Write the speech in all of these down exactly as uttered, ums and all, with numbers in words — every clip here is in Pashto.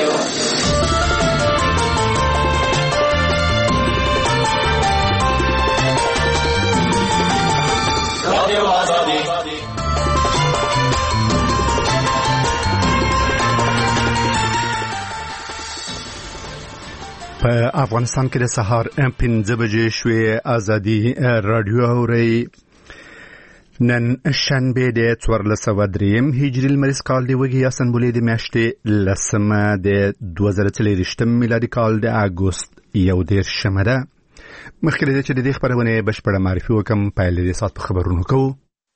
په افغانستان کې د سهار پنځه بجې شوې ازادي رادیو اوري. نن شنبه د څوارلس سوه دریم هجري لمریز کال دی وږي اسنبولې د میاشتې لسمه د دوه زره څلوېښتم میلادي کال د اګوست یو دېرشمه ده. مخکې له دې چې د دې خپرونې بشپړه معرفي وکړم پیل د دې ساعت په خبرونو کوو.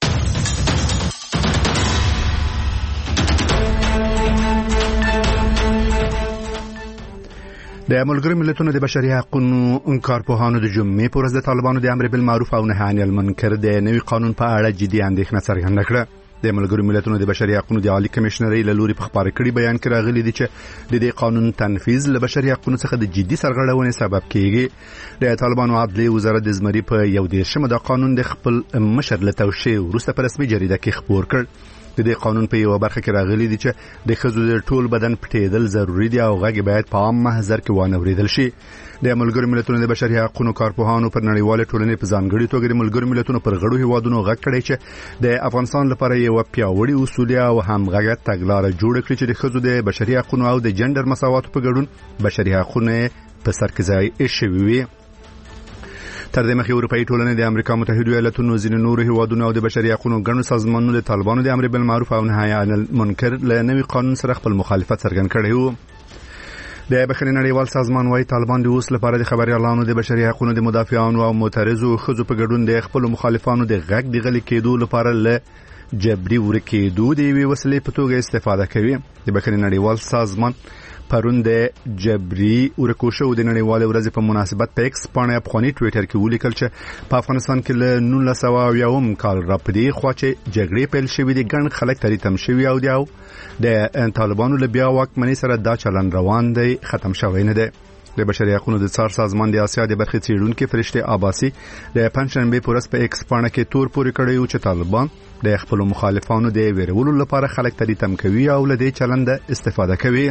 د ملګرو ملتونو د بشري حقوقو کارپوهانو د جمعې په ورځ د طالبانو د امر بالمعروف او نهي عن المنکر د نوي قانون په اړه جدي اندېښنه څرګنده کړه. د ملګرو ملتونو د بشري حقوقو د عالی کمشنرۍ له لوري په خبري کړي بیان کې راغلي دي چې د دې قانون تنفيذ له بشري حقوقو څخه د جدي سرغړونې سبب کیږي. د طالبانو عدلي وزارت د زمري په یو دیرشمه د قانون د خپل مشر له توشیح وروسته په رسمي جریده کې خبر کړ. د دې قانون په یو برخه کې راغلي دي چې د ښځو د ټول بدن پټېدل ضروری دي او غږ باید په عام محضر کې وانه اوریدل شي. د ملګرو ملتونو د بشري حقوقو کارپوهانو پر نړیواله ټولنې په ځانګړي توګه د ملګرو ملتونو پر غړو هیوادونو غږ کړی چې د افغانستان لپاره یو پیاوړی اصولي او همغږه تګلاره جوړه کړي چې د ښځو د بشري حقوقو او د جندر مساوات په ګډون بشري حقوقو په سر کې ځای شوي وي. تر دې مخکې اروپאי ټولنې د امریکا متحده ایالاتونو ځینې نورو هیوادونو او د بشري حقوقو ګڼو سازمانونو د طالبانو د امر بالمعروف او نهي عن المنکر له نوي قانون سره خپل مخالفت څرګند کړی وو. د بخښنې نړیوال سازمان وايي طالبان د اوس لپاره د خبريالانو د بشري حقوقو د مدافعانو او معترضو ښځو په ګډون د خپل مخالفانو د غږ د غلي کېدو لپاره له جبري ورکېدو د یوې وسیلې په توګه استفاده کوي. د بخښنې نړیوال سازمان پرون د جبري ورکوشو د نړیوالې ورځې په مناسبت په ایکس باندې افغاني ټوئیټر کې ولیکل چې په افغانستان کې له نولس سوه اویاوم کال راپدې خوا چې جګړې پیل شوې دي ګڼ خلک ترې تم شوي او دی د طالبانو له بیا واکمنۍ سره دا چلن روان دی ختم شوی نه دی. د بشري حقوقو د څار سازمان د آسیا د برخې څېړونکي فرشته عباسي د پنځشنبه په ورځ په ایکس باندې کې تور پورې کړی و چې طالبان د خپل مخالفانو د ویرولو لپاره خلک ترې تم کوي او له دې چلند استفاده کوي.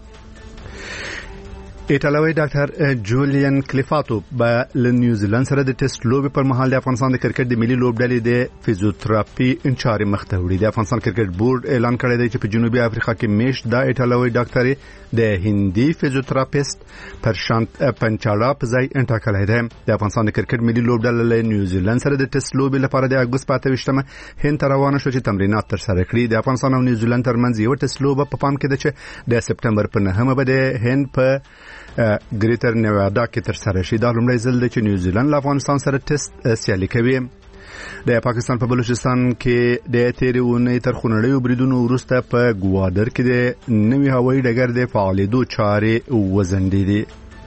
ایټالوي ډاکټر جولین کلیفاتو به له نیوزیلند سره د ټیسټ لوبې پر مهال د افغانستان د کرکټ د ملي لوبډلې د فزیوتراپي انچاري مخته وړي. د افغانستان کرکټ بورډ اعلان کړی دی چې په جنوبي افریقا کې میش د ایټالوي ډاکټر د هندي فزیوتراپیست پرشانت پنچالا په ځای انټاکلای دی. د افغانستان د کرکټ ملي لوبډله له نیوزیلند سره د ټیسټ لوبې لپاره د اګوست په اته ویشتمه هند ته روانه شو چې تمرینات ترسره کړي. د افغانستان او نیوزیلند ترمنځ یو ټیسټ لوبه په پام کې ده چې د سپټمبر په نهمه به د هند په ګریټر نیوادا کې تر سره شي. دا لومړی ځل دی چې نیوزیلند له افغانستان سره ټیسټ سیالي کوي. د پاکستان په بلوچستان کې د تیرې اونۍ تر خونړیو بریدونو وروسته په ګوادر کې د نوي هوایي ډګر د فعالېدو چارې وځنډېدې.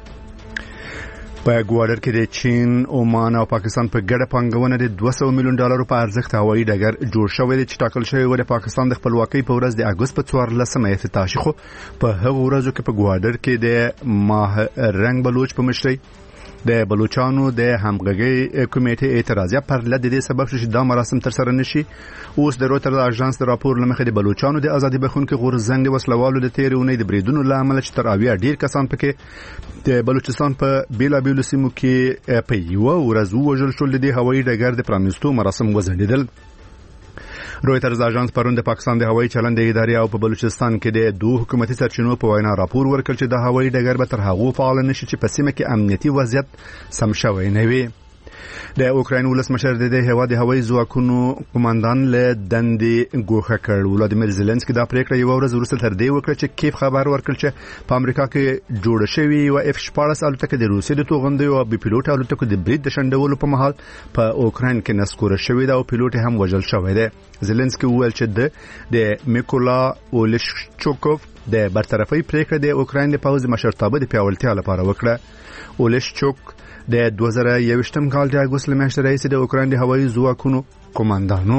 په ګوادر کې د چین، عمان او پاکستان په ګډه پانګونه د دوه سوه میلیون ډالرو په ارزښت هوایي ډګر جوړ شوی دی چې ټاکل شوی و د پاکستان د خپلواکۍ په ورځ د اګوست په څوارلسمه افتتاح شي. خو په هغو ورځو کې په ګوادر کې د ماه رنګ بلوچ په مشرۍ د بلوچانو د همغږي کمیټې اعتراضیه پر لد دې سبب شو چې دا مراسم تر سره نشي. اوس د روټر اژانس د راپور لمخې د بلوچانو د ازادي بخښونکو غورځنګ د وسلوالو د تیرې اونۍ د بریدونو لامل چې تر اویا ډیر کسان پکې د بلوچستان په بیلابیلو سیمو کې په یو ورځ وژل شول. د هوایي ډګر د پرانیستو مراسم وځنډېدل. رویټرز اژانس پرون د پاکستان د هوایي چلند ادارې او په بلوچستان کې د دوه حکومتي سرچینو په وینا راپور ورکړ چې د هوایي ډګر به تر هغو فعال نشي چې په سیمه کې امنیتي وضعیت سم شوی نه وي. د اوکراین ولسمشر د هیواد د هوایي ځواکونو قوماندان له دندې ګوښه کړ. ولادیمیر زيلنسکي دا پریکړه یو ورځ وروسته تر دې وکړه چې کیف خبر ورکړ چې په امریکا کې جوړ شوی او اف شپاړس الوتکه د روسي د توغندي او بي پیلوټ الوتکو د برید د شندولو په مهال په اوکراین کې نسکور شوی دا او پیلوټ هم وژل شوی دی. زيلنسکي وویل چې د میکولا اولشچوکوف د برطرفي پریکړه د اوکراین د پوځ مشرتابه د پیاوړتیا لپاره وکړه. اولشچوک د دوه زره یوویشتم کال د اګوست لمشت رئیس د اوکراین د هوایي ځواکونو قوماندانو.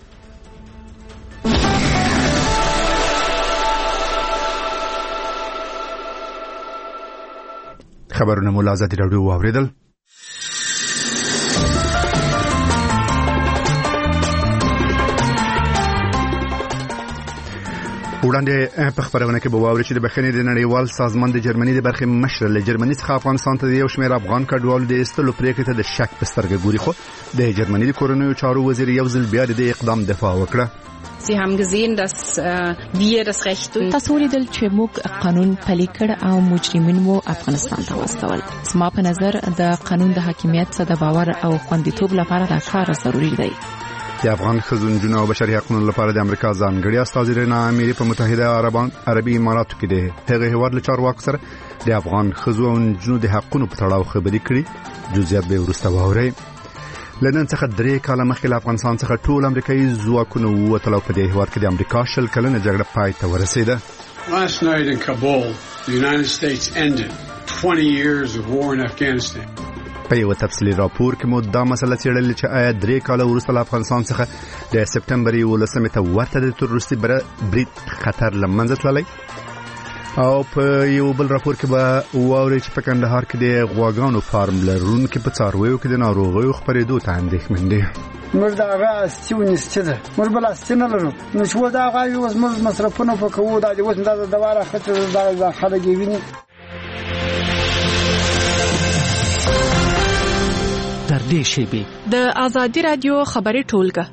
خبرونه مو له ازادي راډیو واوریدل. وړاندې په خبرونه کې به واوري چې د بخښنې د نړیوال سازمان د جرمني د برخې مشر له جرمني څخه افغانستان ته یو شمېر افغان کډوالو د ایستلو پریکړې ته د شک په سترګه ګوري، خو د جرمني د کورنیو چارو وزیر یو ځل بیا د اقدام دفاع وکړه. Sie haben gesehen, dass äh, wir das Recht durch تاسو لیدل چې موږ قانون پلي کړ او مجرمین مو افغانستان ته واستول. زما په نظر د قانون د حاکمیت څخه د باور او خوندیتوب لپاره دا کار ضروری دی. د افغان ښځو او بشري حقوقو لپاره د امریکا ځانګړي استازي رینا اميري په متحده عربان عربي اماراتو کې د هغه هیواد له چارواکو سره د افغان ښځو او نجونو د حقوقو په تړاو خبرې کړې. جزئیات به وروسته واورئ. لندن څخه درې کاله مخکې له افغانستان څخه ټول امریکایي ځواکونه ووتل او په دې هیواد کې د امریکا شل کلنه جګړه پای ته ورسېده. Last night in Kabul, the United States ended twenty years of war in Afghanistan. په یو تفصیلي راپور کې مو دا مسله څېړلې چې آیا درې کاله وروسته له افغانستان څخه د سپټمبر یولسمې ته ورته د تروریستي برید خطر له منځه تللی، او په یو بل راپور کې به واوري چې په کندهار کې د غواګانو فارم لرونکو په څارویو کې د ناروغیو خپرېدو ته اندېښمن دي. موږ دا هغه استیونیسته ده، موږ بل استینه لرو، نو شو دا هغه اوس موږ مصرفونه وکړو، دا اوس دا د دواره خطر دا خلک ویني. در دې شیبې د آزادي رادیو خبري ټولګه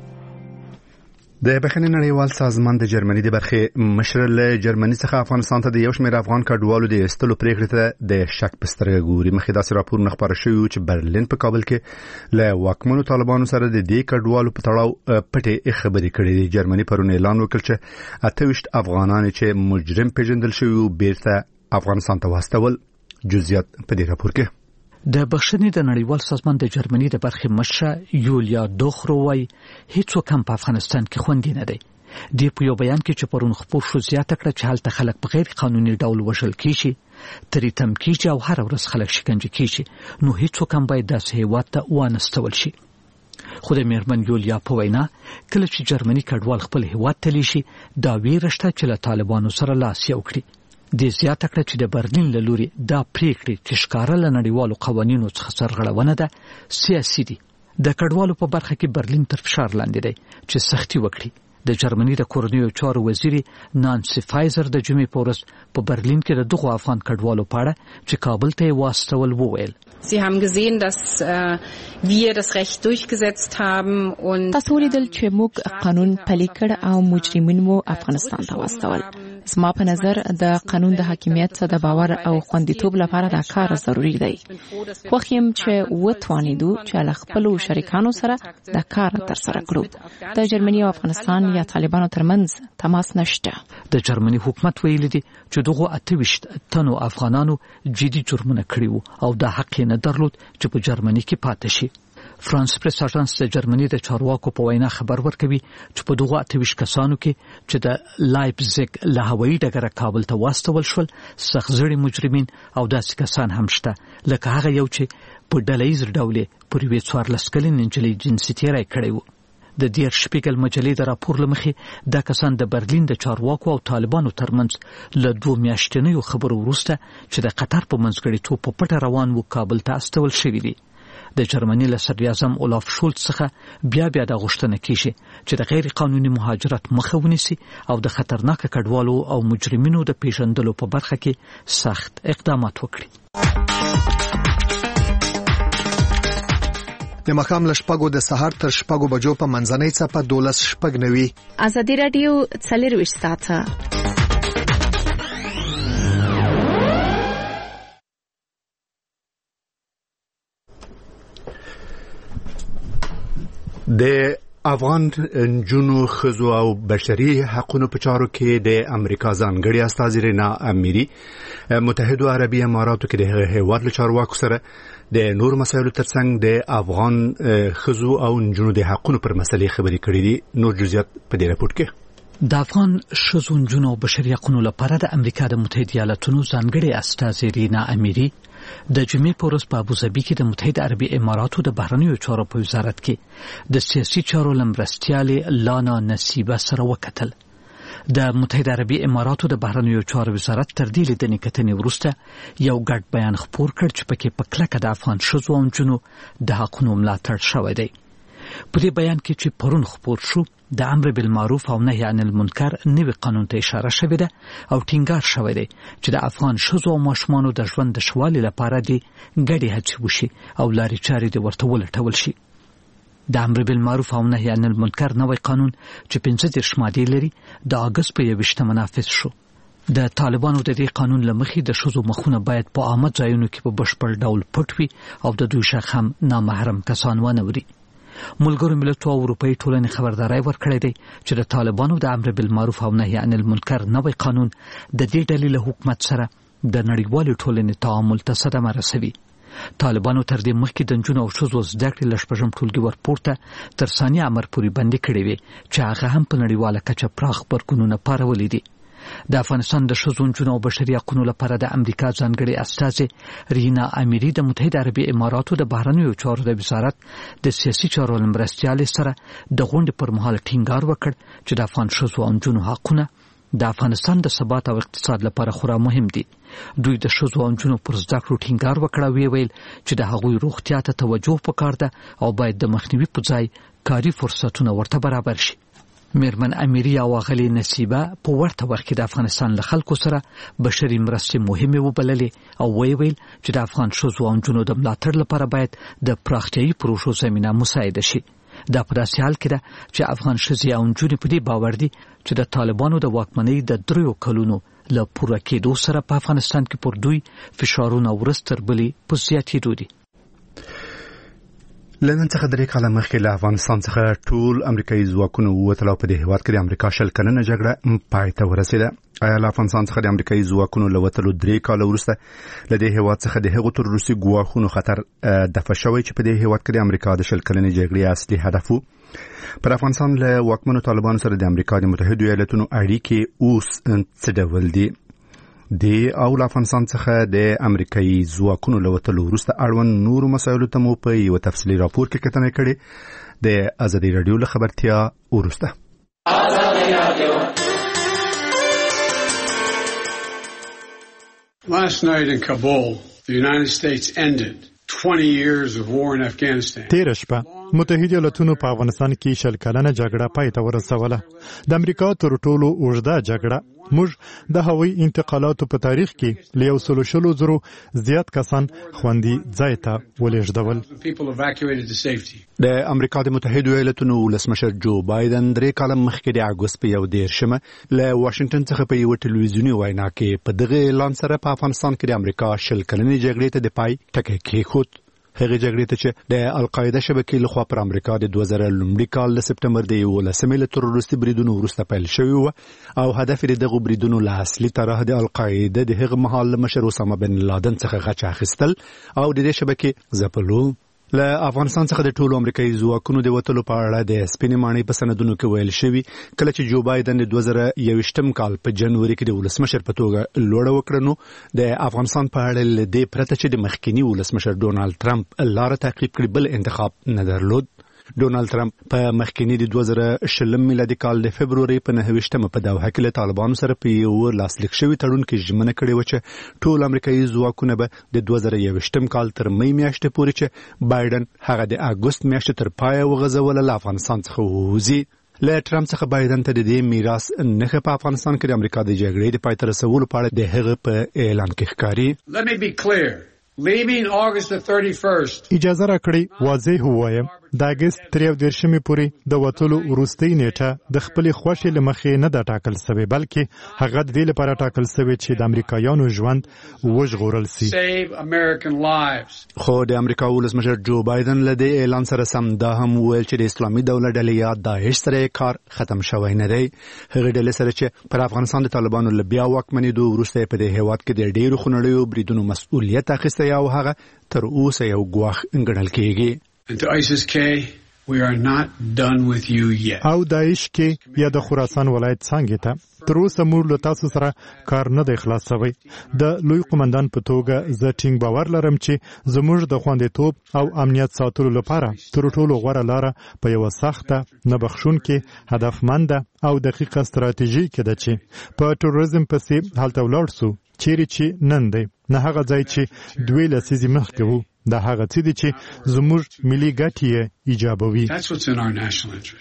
د بخښنې نړیوال سازمان د جرمني د برخې مشر له جرمني څخه افغانستان ته د یو شمېر افغان کډوالو د ایستلو پریکړې ته د شک په سترګه ګوري. مخکې داسې راپورونه خپاره شوي چې برلین په کابل کې له واکمنو طالبانو سره د دې کډوالو په تړاو پټې خبرې کړې دي. جرمني پرون اعلان وکړ چې اته ویشت افغانان چې مجرم پیژندل شوي بیرته افغانستان ته واستول. جزئیات په دې راپور کې. د بخښنې د نړیوال سازمان د جرمني د برخې مشر یولیا دوخرووی هیڅوک هم په افغانستان کې خوندي نه دی. د په یو بیان کې چې پرون خپور شو زیاته کړه چې هلته خلک په غیر قانوني ډول وژل کیږي، تریتم کیږي او هر ورځ خلک شکنجه کیږي، نو هیڅوک هم باید داسې هیواد ته وانستول شي. خو د میرمن یولیا په وینا کله چې جرمني کډوال خپل هیواد ته لیشي دا ویره شته چې له طالبانو سره لاس یو کړي. د زیاته کړه چې د برلین له لوري دا پریکړې چې ښکاره له نړیوالو قوانینو څخه سرغړونه ده سیاسي دي. د کډوالو په برخه کې برلین تر فشار لاندې دی چې سختي وکړي. د جرمني د کورنیو چارو وزیر نانسی فایزر د جمعې په ورځ په برلین کې د دغو افغان کډوالو په اړه چې کابل ته واستول وویل. Sie haben gesehen, dass äh, wir das Recht durchgesetzt haben und تاسو لیدل چې موږ قانون پلي کړ او مجرمین مو افغانستان ته واستول. زما په نظر د قانون د حاکمیت څخه د باور او خوندیتوب لپاره دا کار ضروری دی. خو خیم چې وتوانیدو چې له خپل شریکانو سره دا کار ترسره کړو. د جرمني او افغانستان یا طالبانو ترمنځ تماس نشته. د جرمني حکومت ویلي دی چې دغه اته ویشت تنو افغانانو جدي جرمونه کړي وو او دا حق نه درلود چې په جرمني کې پاتې شي. فرانس پریس اژانس د جرمني د چارواکو په وینا خبر ورکوي چې په دغه اته ویشت کسانو کې چې د لایپزیګ له هوایي ډګره کابل ته واستول شول سخت‌زړي مجرمین او داسې کسان هم شته لکه هغه یو چې په ډلهیز ډول پر یوې څوارلس کلنې نجلۍ جنسي تېری کړی و. د دیر شپیګل مجلې د راپور لمخې دا کسان د برلین د چارواکو او طالبانو ترمنځ له دوه میاشتنیو خبرو وروسته چې د قطر په منځګړیتوب په پټه روان و کابل ته استول شوي دي. د جرمني له صدراعظم اولاف شولټ څخه بیا بیا د غوښتنه کیږي چې د غیر قانوني مهاجرت مخه ونیسي او د خطرناک کډوالو او مجرمینو د پیژندلو په برخه کې سخت اقدامات وکړي. د مخام لشپګو د سحر تر شپګو بجو په منځنۍ څپه دولس شپګ نوي. آزادي رادیو څلرویشت ساعته د افغان نجونو ښځو او بشري حقوقو په چارو کې د امریکا ځانګړي استازي رینا اميري متحده عربي اماراتو کې د هیواد له چارواکو سره د نور مسایلو ترڅنګ د افغان ښځو او نجونو د حقوقو پر مسلې خبرې کړې دي. نور جزئیات په دې راپور کې. د افغان ښځو نجونو او بشري حقوقو لپاره د امریکا د متحده ایالاتونو ځانګړي استازي رینا اميري د جمعې په ورځ په ابوظبي کې د متحده عربي اماراتو د بهرنیو چارو په وزارت کې د سیاسي چارو لمرستیالې لانا نصیبه سره وکتل. د متحده عربي اماراتو د بهرنیو چارو وزارت تر دې لیدنې کتنې وروسته یو ګډ بیان خپور کړ چې پکې په کلکه د افغان ښځو او نجونو د حقونو ملاتړ شوی دی. په دې بیان کې چې پرون خپور شو د امر بالمعروف او نهي عن المنکر نوي قانون ته اشاره شوې ده او ټینګار شوی دی چې د افغان ښځو او ماشومانو د ژوند د ښوالي لپاره د ګډې هڅې وشي او لارې چارې د ورته ولټول شي. د امر بالمعروف او نهي عن المنکر نوی قانون چې پنځه دېرش مادې لري د اګست په یوویشتمه نافذ شو. د طالبانو د دې قانون لمخې د ښځو مخونه باید په عامه ځایونو کې په بشپړ ډول پټ وي او د دوی شخ هم نامحرم کسان ونه وري. ملګرو ملتونو او اروپאי ټولنې خبرداري ورکړې ده چې د طالبانو د امر بالمعروف او نهي عن المنکر نوی قانون د دې ډلې له حکومت سره د نړیوالې ټولنې تعامل ته صدمه رسوي. طالبانو تر دې مخکې د نجونو او ښځو زده کړې له شپږم ټولګي ورپورته تر ثاني امر پورې بندي کړې وي چې هغه هم په نړیواله کچه پراخ غبرګونونه پارولي دي. د افغانستان د ښځو نجونو او بشري حقوقو لپاره د امریکا ځانګړي استازي رینا امیری د متحده عربي اماراتو د بهرنیو چارو د وزارت د سیاسي چارو مرستیال سره د غونډې پر مهال ټینګار وکړ چې د افغان ښځو او نجونو حقوقونه د افغانستان د ثبات او اقتصاد لپاره خورا مهم دي. دوی د ښځو او نجونو پر زده کړو ټینګار وکړ او ویل چې د هغوی روغتیا ته توجه پکار ده او باید د مخنیوي په ځای کاري فرصتونه ورته برابر شي. میرمن امیری او غلی نصیبه په ورته وخت کې د افغانستان له خلکو سره بشري مرستې مهمه وبللې او ویل چې د افغان ښځو او نجونو د ملاتړ لپاره باید د پراختیايي پروژو زمينه مساعده شي. دا په داسې حال کې ده چې افغان ښځې او نجونې په دې باور دي چې د طالبانو د واکمنۍ د دریو کلونو له پوره کېدو سره په افغانستان کې پر دوی فشارونه ورستر بلی په زیاتېدو دي. لنن څخه درې کاله مخکې له افغانستان څخه ټول امریکایي ځواکونه ووتل او په دې هېواد کې د امریکا شل کلنه جګړه پای ته ورسېده. آیا له افغانستان څخه د امریکایي ځواکونو له وتلو درې کاله وروسته له دې هېواد څخه د هغو تروریستي ګواښونو خطر دفع شوی چې په دې هېواد کې د امریکا د شل کلنې جګړې اصلي هدف و؟ پر افغانستان له واکمنو طالبانو سره د امریکا د متحدو ایالاتونو اړیکې اوس څه ډول دي؟ دی او له افغانستان څخه د امریکایي ځواکونو له وتلو وروسته اړوند نورو مسایلو ته مو په یو تفصیلي راپور کې کتنه کړې. د ازادي رادیو له خبرتیا وروسته Last night in Kabul, the United States ended twenty years of war in Afghanistan. تیر شپه متحده ایالاتونو په افغانستان کې شل کلنه جګړه پای ته ورسوله. د امریکا تر ټولو اوږده جګړه موږ د هوایي انتقالاتو په تاریخ کې له یو سلو شلو زرو زیات کسان خوندي ځای ته ولېږدول. د امریکا د متحده ایالاتونو ولسمشر جو بایدن درې کاله مخکې د اګوست په یو دېرشمه له واشنگټن څخه په یو ټلویزیوني وینا کې په دغه اعلان سره په افغانستان کې د امریکا شل کلنې جګړې ته د پای ټکی کېښود. هغه جګړې ته چې د القاعده شبکې لخوا پر امریکا د دوه زره لومړي کال د سپټمبر د یولسمې له تروریستي بریدونو وروسته پیل شوی و او هدف یې دغه بریدونو له اصلي طرح د القاعده د هغه مهال مشر اسامه بن لادن څخه غچ اخیستل او د دې شبکې ځپلو. له افغانستان څخه د ټولو امریکایي ځواکونو د وتلو په اړه د سپینې ماڼۍ په سندونو کې ویل شوي کله چې جو بایدن د دوه زره یوویشتم کال په جنوري کې د ولسمشر په توګه لوړه وکړه نو د افغانستان په اړه له دې پرته چې د مخکینی ولسمشر ډونالد ټرمپ لاره تعقیب کړي بل انتخاب نه درلود. ډونالد ټرمپ په مخکینی د دوه زره شلم میلادي کال د فبرवरी په نهه په دوحه کې له طالبانو سره په یو لاسلیک شوی تړون کې ژمنه کړې و چې ټول امریکایي ځواکونه به د دوه زره یوویشتم کال تر مې میاشتې پورې چې بایدن هغه د اګوست میاشتې تر پای وغځول له افغانستان څخه ووځي. له ټرمپ څخه بایدن ته د دې میراث نه په افغانستان کې د امریکا د جګړې د پای ته رسولو په اړه د هغه په اعلان کې ښکاري. Let me be clear. Leaving August the thirty-first. اجازه راکړئ واضح ووایم د اګست تر یو دېرشمې پورې د وتلو وروستۍ نیټه د خپلې خوښې له مخې نه ده ټاکل سوې بلکې هغه د دې لپاره ټاکل سوې چې د امریکایانو ژوند وژغورل سي. Save American lives. خو د امریکا ولسمشر جو بایدن له دې اعلان سره سم دا هم ویل چې د اسلامي دولت ډلې یا داعش سره کار ختم شوی نه دی. هغه ډلې سره چې پر افغانستان د طالبانو له بیا واکمنېدو وروسته په دې هېواد کې د ډېرو خونړیو بریدونو مسؤلیت اخیستی او هغه تر اوسه یو ګواښ ګڼل کېږي. And to ISIS-K, we are not done with you yet. او داعش کې یا د خراسان ولایت څنګه ته تر اوسه موږ له تاسو سره کار نه دی خلاص شوی. د لوی قومندان په توګه زه ټینګ باور لرم چې زموږ د خوندیتوب او امنیت ساتلو لپاره تر ټولو غوره لاره په یو سخته نه بخښونکې هدفمنده او دقیقه ستراتیژي کې ده چې په تروریزم پسې هلته ولاړ سو چیرې چې نن دی نه هغه ځای چې دوی لسیزې مخکې وو. دا هغه څه دي چې زموږ ملي ګټې ایجابوي.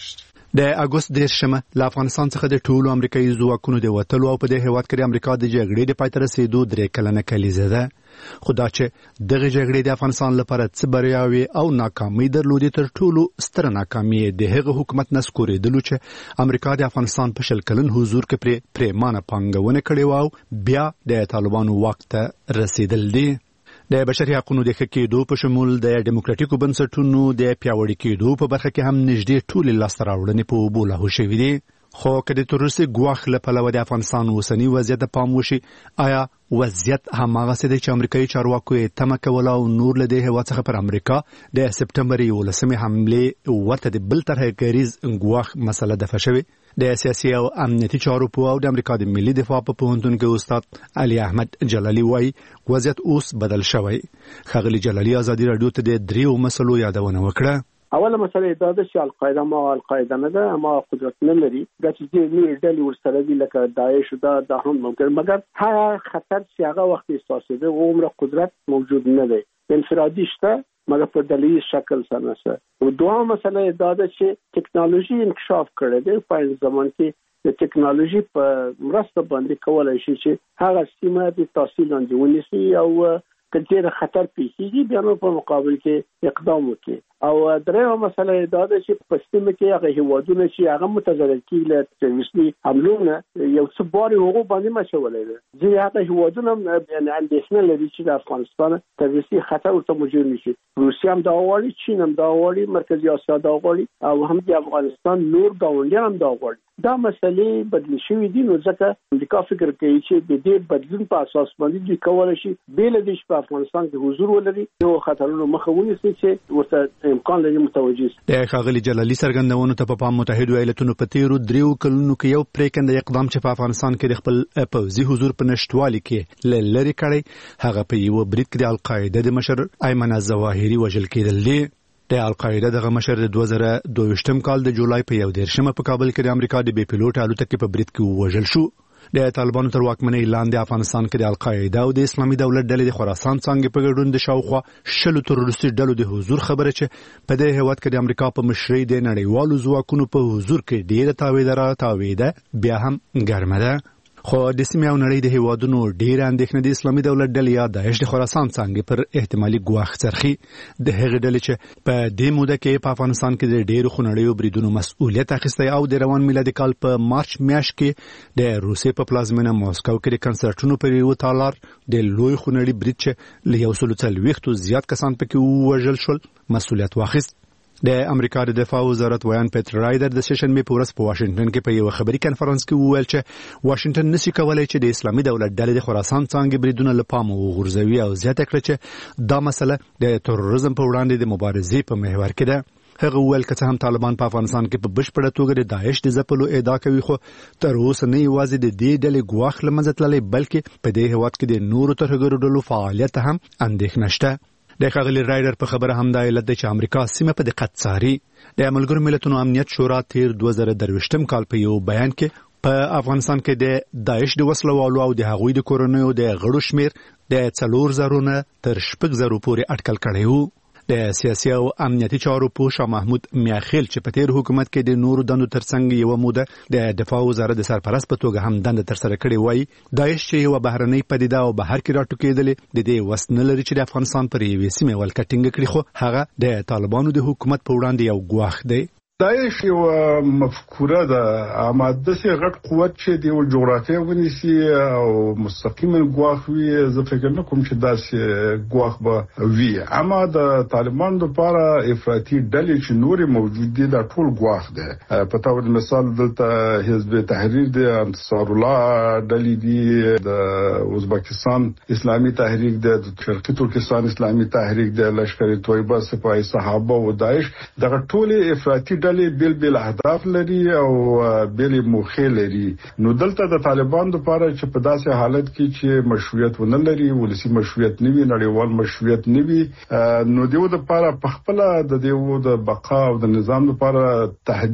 د اگست دیرشمه له افغانستان څخه د ټولو امریکایي ځواکونو د وټلو او په دې هیواد کې امریکا د جګړې د پای ته رسیدو درې کلنه کلیزه ده. خو دا چې دغه جګړې د افغانستان لپاره څه بریاوي او ناکامي درلودې تر ټولو ستره ناکامي د هغه حکومت نسکورېدلو چې امریکا د افغانستان په شل کلن حضور کې پرې پریمانه پانګونه کړې و او بیا د طالبانو وخت ته رسیدل دي. د بشري حقوقو د ښه کېدو په شمول د ډیموکراتیکو بنسټونو د پیاوړي کېدو په برخه کې هم نږدې ټولې لاسته راوړنې په اوبو لاهو شوي دي. خو که د تروریستي ګواښ له پلوه د افغانستان اوسني وضعیت ته پام وشي، آیا وضعیت هماغسې دی چې امریکایي چارواکو یې تمه کوله او نور له دې هېواد څخه پر امریکا د سپټمبر یولسمې حملې ورته د بل طرحه ګریز ګواښ مسله دفع شوې؟ د سیاسي او امنیتي چارو په او د امریکا د ملي دفاع په پوهنتون کې استاد علي احمد جلالي وایي وضعیت اوس بدل شوی. ښاغلي جلالي ازادي راډیو ته د دریو مسلو یادونه وکړه. اوله مسله دا ده چې القاعده ما القاعده نه ده، اما قدرت نه لري. دا چې دې ډلې ورسره دي لکه داعش دا د هم ممکن، مګر هغه خطر چې هغه وخت احساسېده او عمره قدرت موجود نه دی، انفرادي شته مګر په دلیل شکل سره نشته. او دوه مسله دا ده چې ټکنالوژي انکشاف کړی دی په زمان کې د ټکنالوژي په مرسته باندې کولای شي چې هغه سیمه د تحصیل لاندې ونیسي او کله خطر پیښیږي بیا نو په مقابل کې اقدام وکړي. او درېمه مسله دا ده چې په سیمه کې هغه هیوادونه چې هغه متضرر کیږي له تروریستي حملونو یو څه باري هغه باندې مشولې ده. ځکه هغه هیوادونه یعنی اندېښنه لري چې د افغانستان تروریستي خطر ورته موجود نشي. روسیه هم دا غواړي، چین هم دا غواړي، مرکزي اسیا دا غواړي او هم د افغانستان نور ګاونډیان هم دا غواړي. دا مسلې بدل شوې دي، نو ځکه امریکا فکر کوي چې د دې بدلون په اساس باندې دوی کولای شي بیل دي په افغانستان کې حضور ولري او خطرونو مخه ونیسي چې ورته امکان لري متوجه شي. د ښاغلي جلالي څرګندونو ته په متحده ایالاتونو په تیرو دریو کلونو کې یو پریکنده اقدام چې په افغانستان کې د خپل پوځي حضور په نشټوالي کې لری کړی، هغه په یو برید کې د القاعده د مشر ایمن الظواهري وژل کېدل دي. د القاعده دغه مشر د دوه زره دوه کال د جولای په یو دیرشمه په کابل کې د امریکا د بي پیلوټ الوتکې په برید کې وژل شو. د طالبانو تر واکمنۍ لاندې افغانستان کې د القاعده او د اسلامي دولت ډلې د خراسان څنګه په ګډون د شاوخوا شلو تروریستي ډلو د حضور خبره چې په دې هیواد کې د امریکا په مشرۍ د نړیوالو ځواکونو په حضور کې ډیره تاویدره تاویده بیا هم ګرمه ده. خو د سیمې او نړۍ د هیوادونو ډیره اندېښنه د اسلامي دولت ډلې یا داعش د خراسان څنګه پر احتمالي ګواښ څرخي. د هغې ډلې چې په دې موده کې په افغانستان کې د ډیرو خونړیو بریدونو مسؤلیت اخیستی او د روان میلادي کال په مارچ میاشت کې د روسیې په پلازمینه ماسکو کې د کنسرټونو پر یو تالار د لوی خونړي برید چې له یو سلو څلوېښتو زیات کسان پکې ووژل شول مسؤلیت واخیست. د امریکا د دفاع وزارت ویان پیټر رایډر د سیشن می پورس په واشنگټن کې په یو خبري کانفرنس کې وویل چې واشنگټن نشي کولای چې د اسلامي دولت ډلې د خراسان څنګه بریدونه لپاره وغورځوي او زیاته کړي چې دا مسله د تروریزم په وړاندې د مبارزې په محور کې ده. هغه ویل چې هم طالبان په افغانستان کې په بشپړه توګه د داعش د ځپلو ادعا کوي، خو تر اوسه نه یوازې د دې ډلې ګواښ له منځه تللی بلکې په دې هیواد کې د نورو ترهګرو ډلو فعالیت هم اندېښنه شته. د ښاغلي رایډر په خبره هم دا علت دی چې امریکا سیمه په دقت څاري. د ملګرو ملتونو امنیت شورا تیر دوه زره درویشتم کال په یو بیان کې په افغانستان کې د داعش د وسلوالو او د هغوی د کورنیو د غړو شمیر د څلور زرونه تر شپږ زرو پورې اټکل کړی وو. د سیاسي او امنیتي چارو پوه شاه محمود میاخیل چې په تیر حکومت کې د نورو دندو ترڅنګ یو موده د دفاع وزارت د سرپرست په توګه هم دنده ترسره کړې وای، داعش چې یو بهرنۍ پدیده او بهر کې راټوکېدلې د دې وس نه لري چې د افغانستان پر یوې سیمې ولکټینګ کړي، خو هغه د طالبانو د حکومت په وړاندې یو ګواښ دی. داعش یو مفکوره ده، اما داسې غټ قوت چې د جغرافیه ونیسي او مستقیما ګواښ وي، زه فکر نه کوم چې داسې ګواښ به وي. اما د طالبانو لپاره افراطي ډلې چې نورې موجود دي دا ټول ګواښ دی. په تور مثال دلته حزب تحریر دی، انصار الله ډلې دي، د ازبکستان اسلامي تحریک دی، د شرقي ترکستان اسلامي تحریک دی، لشکر طیبه، سپاه صحابه او داعش. دغه ټول افراطي ډلې بیل بیل اهداف لري او بیل موخې لري. نو دلته د طالبانو لپاره چې په داسې حالت کې چې مشروعیت ونه لري، ولسی مشروعیت نه وي، نړیوال مشروعیت نه وي، نو دیو د لپاره په خپل د دیو د بقا او د نظام لپاره تهدید دی.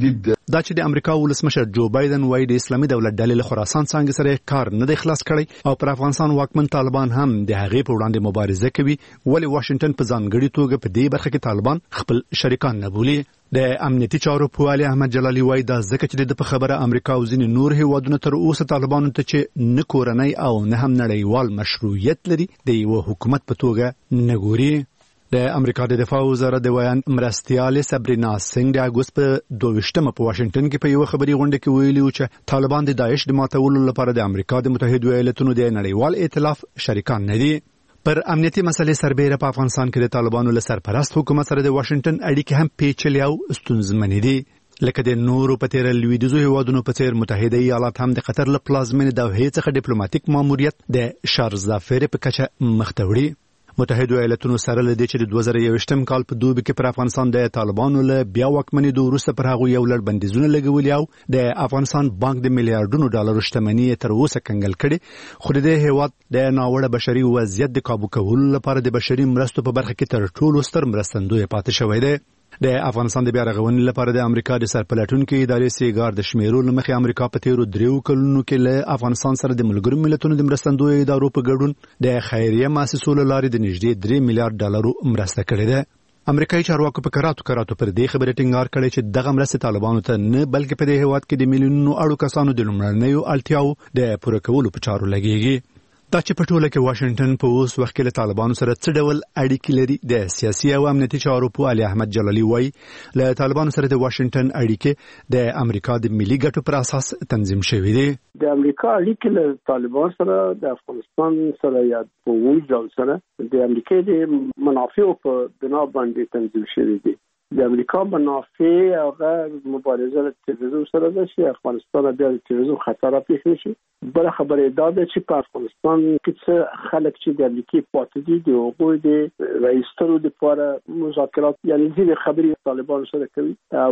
دا چې د امریکا ولسمشر جو بایدن وايي د اسلامي دولت ډلې له خراسان څنګه سره کار نه دی خلاص کړی او پر افغانستان واکمن طالبان هم د هغې په وړاندې مبارزه کوي، ولې واشنگټن په ځانګړي توګه په دې برخه کې طالبان خپل شریکان نه بولي. د امنیتي چارو پوهالی احمد جلالي وايي دا ځکه چې د په خبره امریکا او ځینې نور هیوادونه تر اوسه طالبانو ته چې نه کورنۍ او نه هم نړیوال مشروعیت لري د یو حکومت په توګه نه ګوري. د امریکا د دفاع وزارت د ویان مرستیال سبرینا سنگ د اگست په دویشتمه په واشنگټن کې په یو خبري غونډه کې ویلي و چې طالبان د داعش د ماتولو لپاره د امریکا د متحده ایالاتونو د نړیوال ائتلاف شریکان نه دي. پر امنیتي مسلې سربېره په افغانستان کې د طالبانو له سرپرست حکومت سره د واشنگټن اړیکې هم پیچلې او ستونزمنې دي. لکه د نورو په تیر لویدیځو هیوادونو په څیر متحده ایالات هم د قطر له پلازمینې دوحې څخه ډیپلوماټیک ماموریت د شارزافیر په کچه مخته وړي. متحده ایالاتونو سره لدې چې د دوه زره یوویشتم کال په دوبي کې پر افغانستان د طالبانو له بیا واکمنېدو وروسته پر هغه یو لړ بندیزونه لګولي او د افغانستان بانک د میلیارډونو ډالرو شتمنۍ تر اوسه کنګل کړي، خو د هیواد د ناوړه بشري وضعیت د کابو کولو لپاره د بشري مرستو په برخه کې تر ټولو ستر مرستندوی پاتې شوی دی. د افغانستان د بیا رغونې لپاره د امریکا د سرپلټونکو ادارې سیګار د شمیرو لمخې امریکا په تیرو دریو کلونو کې له افغانستان سره د ملګرو ملتونو د مرستندوی ادارو په ګډون د خیریه مؤسسو له لارې د نږدې درې میلیارډ ډالرو مرسته کړې ده. امریکایي چارواکو په کراتو کراتو پر دې خبره ټینګار کړی چې دغه مرستې طالبانو ته نه بلکې په دې هیواد کې د میلیونونو اړو کسانو د لومړنیو اړتیاو د پوره کولو په چارو لګیږي. دا چې په ټوله کې واشنگټن په اوس وخت کې له طالبانو سره څه ډول اړیکې لري، د سیاسي او امنیتي چارو پوهالی احمد جلالي وايي له طالبانو سره د واشنگټن اړیکې د امریکا د ملي ګټو پر اساس تنظیم شوې دي. د امریکا اړیکې له طالبان سره د افغانستان سره یا په وړ ډول سره د امریکا د منافعو په بنا باندې تنظیم شوې دي. د امریکا منافع هغه مبارزه له تروریزم سره ده چې افغانستان بیا د تروریزم خطر راپېښ نشي. بل خبره دا ده چې په افغانستان کې څه خلک چې د امریکا پاتې دي د هغوی د رئیستلو لپاره مذاکرات یعنی ځینې خبرې طالبان سره کوي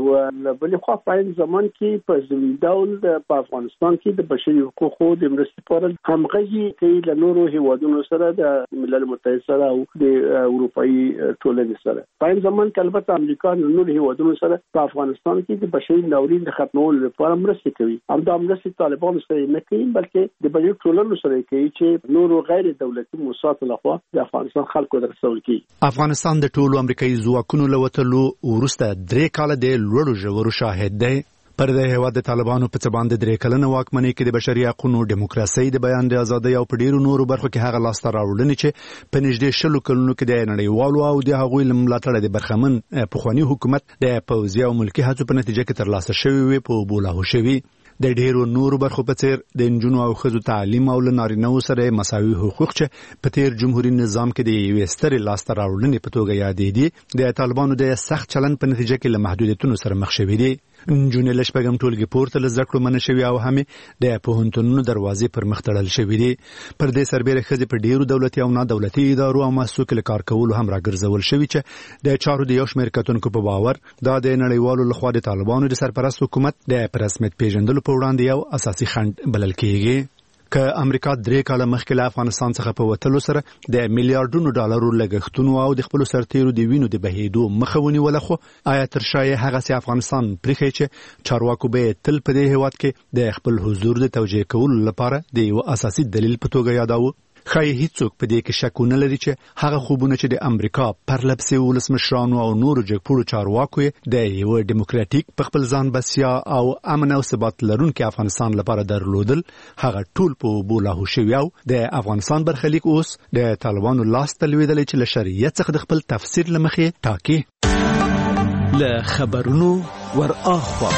او بل خو په این زمان کې په ځینې ډول په افغانستان کې د بشري حقوقو د مرستې لپاره همغږي کوي له نورو هیوادونو سره د ملل متحد سره او د اروپאי ټولنې سره. په این زمان کې البته امریکا نور هیوادونو سره په افغانستان کې د بشري ناورین د ختمولو لپاره مرسته کوي. هم دا مرسته طالبان سره نه کوي بلکې د بشري ټولنو سره کوي چې نور غیر دولتي موسسات لخوا د افغانستان خلکو ته رسول کی. افغانستان د ټولو امریکایي ځواکونو له وتلو وروسته درې کاله د لوړو ژورو شاهد دی. پر د هیواد د طالبانو په څبان د درې کلنه واکمنۍ کې د بشري حقوقو، ډیموکراسي، د بیان د ازادۍ او په ډیرو نورو برخو کې هغه لاسته راوړنې چې په نږدې شلو کلونو کې د نړیوالو او د هغوی له ملاتړه د برخمن پخواني حکومت د پوځي او ملکي هڅو په نتیجه کې ترلاسه شوي وي په بولاهو شوي. د ډیرو نورو برخو په څیر د انجونو او ښځو تعلیم او لنارینه‌و سره مساوي حقوق چې په تیر جمهوریت نظام کې د یوې سترې لاسته راوړنې په توګه یادې دي، د طالبانو د سخت چلند په نتیجه کې له محدودیتونو سره مخ شوي دي. انجونې له شپږم ټولګي پورته له زده کړو منع شوي او همې د پوهنتونونو دروازې پر مخ تړل شوي دي. پر دې سربېره ښځې په ډیرو دولتي او نه دولتي ادارو او مؤسسو کې له کار کولو هم راګرځول شوي چې د چارو د یو شمېر کتونکو په باور دا د نړیوالو لخوا د طالبانو د سرپرست حکومت د په رسمیت پیژندلو په وړاندې یو اساسي خنډ بلل کېږي. که امریکا درې کاله مخکې له افغانستان څخه په وتلو سره د میلیارډونو ډالرو لګښتونو او د خپلو سرتیرو د وینو د بهېدو مخه ونیوله، خو آیا تر شا یې هغسې افغانستان پرېښی چې چارواکو به یې تل په دې هیواد کې د خپل حضور د توجیه کولو لپاره د یو اساسي دلیل په توګه یاداوه؟ ښایي هیڅوک په دې کې شک ونه لري چې هغه خوبونه چې د امریکا پرلپسې ولسمشرانو او نورو جګپوړو چارواکو یې د یو ډیموکراټیک په خپل ځان بسیا او امن او ثبات لرونکي افغانستان لپاره درلودل، هغه ټول په اوبو لاهو شوي او د افغانستان برخلیک اوس د طالبانو لاس ته لوېدلی چې له شریعت څخه د خپل تفسیر له مخې ټاکي. له خبرونو ور اخوا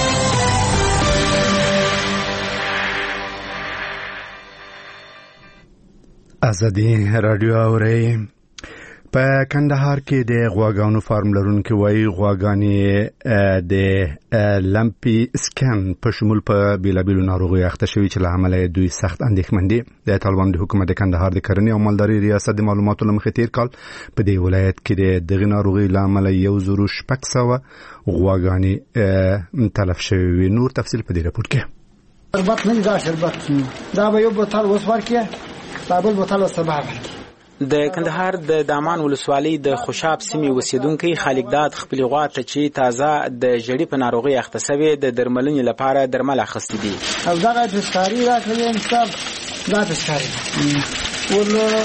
ازادي رادیو اوري. په کندهار کې د غواګانو فارم لرونکي وایي غواګانې د لمپي سکن په شمول په بیلابیلو ناروغیو اخته شوي چې له امله دوی سخت اندېښمن دي. د طالبانو د حکومت د کندهار د کرنې او مالدارۍ ریاست د معلوماتو له مخې تیر کال په دې ولایت کې د دغې ناروغۍ له امله یو زرو شپږ سوه غواګانې تلف شوي وي. نور تفصیل په دې راپور کې. شربت نه دا شربت دا به یو بوتل اوس ورکړي دا بل بوتل سبا ورکړي د کندهار د دامان ولسوالۍ د خوشاب سیمې اوسیدونکي خالق داد خپل غواته چې تازه د جړی په ناروغي اخته شوی د درملنې لپاره درمل اخستې دي. او دا د ښکاری راکړي انصاف دا د ښکاری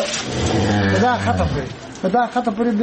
ول دا خطر کړی دا خطر پر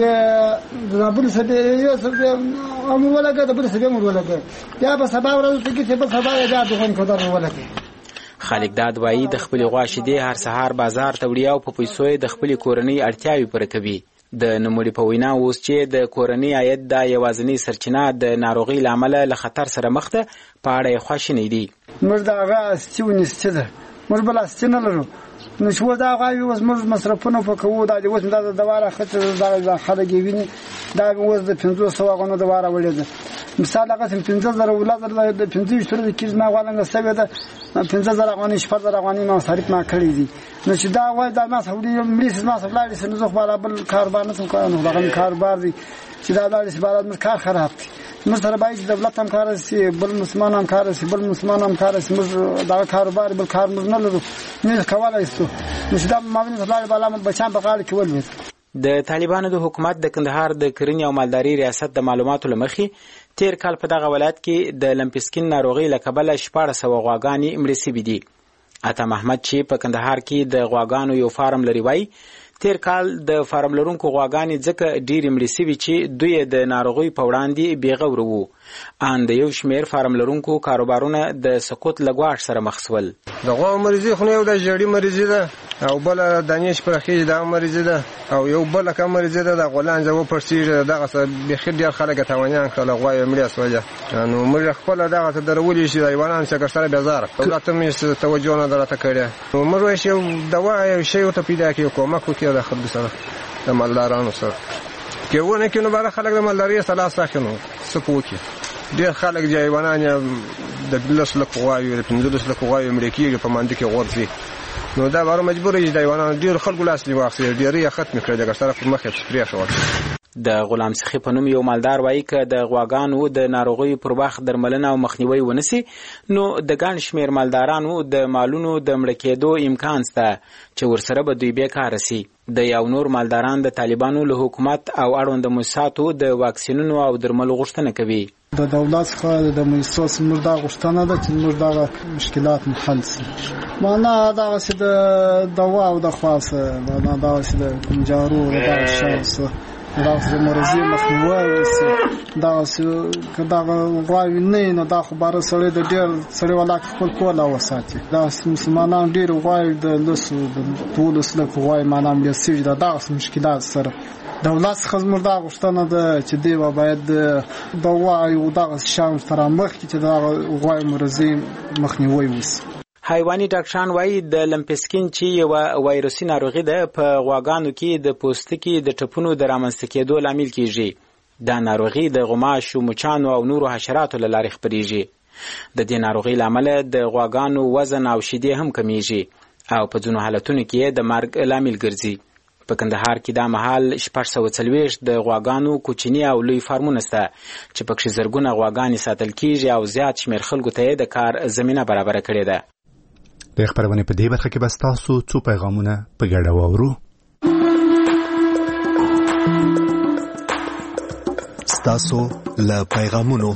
دې د بل څه دی یو څه امو ولګه د بل څه به مو ولګه یا په سبا ورځ کې چې په سبا یې دا دغه کډر ولګه. خالق داد وایي د خپل غواشي دی هر سهار بازار ته وړي او په پیسو د خپل کورنۍ اړتیاوي پوره کوي. د نموړي په وینا اوس چې د کورنۍ عاید د یوازینی سرچینه د ناروغي لامل له خطر سره مخ ده په اړه خوښ نه دي. موږ دا غاستیونی ستده موږ بل استنه لرو نو شو دا غاوي اوس موږ مصرفونه وکړو دا د اوس د دواره خطر دا خلک ویني دا اوس د پنځه سوه غونو دواره وړي. مثال هغه پنځه زره ولادر د پنځه شپږ کیز ما غوړنګ سوي ده پنځه زره غونې شپږ زره غونې ما صرف ما کړی دي نو چې دا وای دا ما سعودي مریض ما سفلای سن زخ بالا بل کاروبار نه کوم نو دا کاروبار دي چې دا د سبالات مر کار خراب دي مر سره باید دولت هم کار سي بل مسلمان هم کار سي بل مسلمان هم کار سي مر دا کاروبار بل کار مر نه لرو نه کولای شو نو دا ما ویني سفلای بالا بچان په قال کې ولوي. د طالبانو د حکومت د کندهار د کرنې او مالداري ریاست د معلوماتو لمخې تیر کال په دغه ولایت کې د لمپسکین ناروغي له کبله شپږ سوه غواګانې مړې شوي دي. عطا محمد چې په کندهار کې د غواګانو یو فارم لري وایي تیر کال د فارم لرونکو غواګانې ځکه ډېرې مړې شوي چې دوی د ناروغۍ په وړاندې بېغوره وو. ان د یو شمېر فارم لرونکو کاروبارونه د سقوط له ګواښ سره مخ شول. د غوا مریضي خو نه یو د ژړي مریضي ده او بل دانش پرخي دا مریضي ده او یو بل کوم مریضي ده د غولانځ و پرسیږي دغه څه به خیر ډیر خلک تاوانیان کړه غوا یې مړه سوجه نو موږ خپل دغه څه درولې شي ایوانان څخه سره بیزار دولت مې توجه نه درته کړی نو موږ یو دوا یو شی ته پیدا کیو کومه کو کې د خلک سره د مالدارانو سره کې ونه کې نو بل خلک د مالداري سره ساکنو سپوکی ډیر خلک چې ایوانان د بلس لکه غواوي د پنځلس لکه غواوي مړه کیږي په مانده کې غورځي نو دا بار مجبور دي دا ایوانان ډیر خلکو لاس دی واخلي ډیره ختم کړی د سره په مخه پرې شو. د غلام سخی په نوم یو مالدار وایي ک د غواګانو د ناروغي پر وخت درملنه او مخنیوي ونسی نو د ګڼ شمیر مالدارانو د مالونو د مړه کېدو امکان شته چې ورسره به دوی بیکاره سي. د یو نور مالداران د طالبانو له حکومت او اړوند موسساتو د واکسینونو او درملو غوښتنه کوي. د دولت څخه د موسسات مردا غوښتنه ده چې مردا مشکلات حل شي. معنا دا چې د دوا او د خاصه معنا دا چې د جارو او د شانس دا چې مرزي مخنیوي وسی دا چې دا غواوی نه نه دا خبره سره د ډیر سره ولا خپل کول او ساتي دا مسلمانان ډیر غواوی د لسو د ټول سره غواوی معنا مې سوي دا دا مشکلات سره دولت څخه مردا غوښتنه ده چې دی و باید د دوا او د شانس تر مخ کې چې دا غواوی مرزي مخنیوي وسی. حیواني ډاکټران وایي د لمپسکین چې یو وایروسي ناروغي ده په غواګانو کې د پوستکي د ټپونو د رامنځته کېدو لامل کیږي. دا ناروغي د غوماشو، مچانو او نورو حشراتو له لارې خپرېږي. د دې ناروغي له امله د غواګانو وزن او شیدې هم کمیږي او په ځینو حالتونو کې د مرګ لامل ګرځي. په کندهار کې دا مهال شپږ سوه څلوېښت د غواګانو کوچني او لوی فارمونه شته چې پکښې زرګونه غواګانې ساتل کیږي او زیات شمېر خلکو ته یې د کار زمینه برابره کړې ده. د خبرونه په دې برخه کې بس تاسو څو پیغامونه په ګډه واورو. تاسو له پیغامونو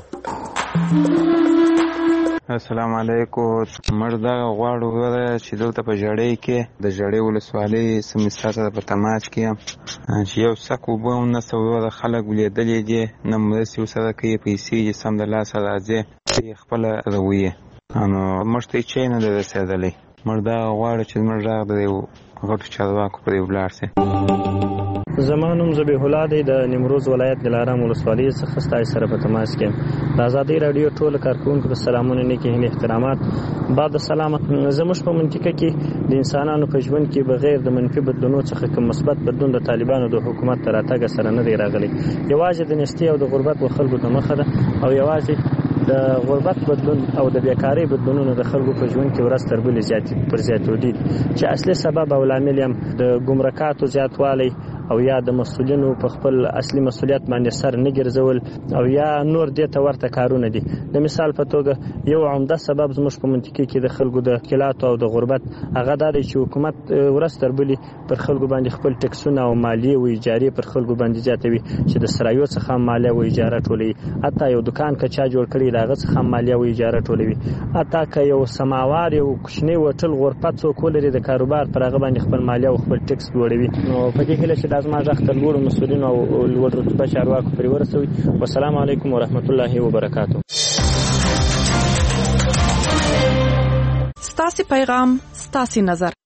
السلام علیکم. مردا غواړو چې دلته په جړې کې د جړې ولسوالۍ سمستاسه په تماس کې چې یو سکو به نه سوي د خلک ولیدلې دي نه مرسي وسره کوي پیسې سم د لاس راځي خپل رویه انو مشته چې نه د رسیدلې مردا غواړي چې مردا د غټ چارواکو په ولاړ سي. زمانوم ذبیح الله دی د نیمروز ولایت دلارام ولسوالۍ څخه ستاسو سره په تماس کې د آزادۍ رادیو ټول کارکونکو ته سلامونه نیکه هیله احترامات. بعد السلام. زموږ په منطقه کې د انسانانو په ژوند کې بغیر د منفي بدلونونو څخه کوم مثبت بدلون د طالبانو د حکومت تر راتګ سره نه دی راغلی. یوازې د نشتی او د غربت و خلکو د مخه ده او یوازې د غربت بدلون او د بیکاری بدلونونو د خلکو په ژوند کې ورځ تر بلې زیاتې پر زیاتېدو دي چې اصلي سبب او لامل هم د ګمرکاتو زیاتوالی او یا د مسؤلینو په خپل اصلي مسؤلیت باندې سر نه ګرځول او یا نور دې ته ورته کارونه دي. د مثال په توګه یو عمده سبب زموږ په منطقه کې د خلکو د مشکلات او د غربت هغه د حکومت ورستر بلی پر خلکو باندې خپل ټکسونه او مالیه او اجاره پر خلکو باندې زیاتوي چې د سرایو څخه مالیه او اجاره ټولوي. حتی یو دکان که چا جوړ کړی داغه څخه مالیه او اجاره ټولوي. حتی که یو سماوار یو کوچنی وټل غرفت څوک ولري د کاروبار پر هغه باندې خپل مالیه او خپل ټکس جوړوي. نو په دې هله چې د ازما ځخ تر لوړ مسؤلین او لوړ رتبه چارواکو پرې ورسوي. والسلام علیکم ورحمت الله وبرکاته. ستاسو پیغام ستاسو نظر